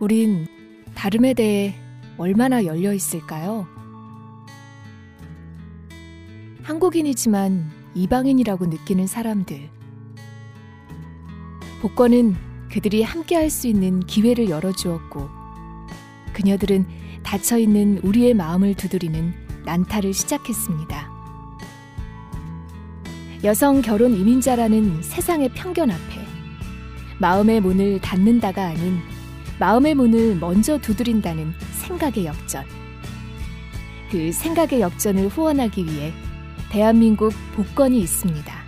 우린 다름에 대해 얼마나 열려 있을까요? 한국인이지만 이방인이라고 느끼는 사람들. 복권은 그들이 함께할 수 있는 기회를 열어주었고, 그녀들은 닫혀있는 우리의 마음을 두드리는 난타를 시작했습니다. 여성 결혼 이민자라는 세상의 편견 앞에 마음의 문을 닫는다가 아닌 마음의 문을 먼저 두드린다는 생각의 역전. 그 생각의 역전을 후원하기 위해 대한민국 복권이 있습니다.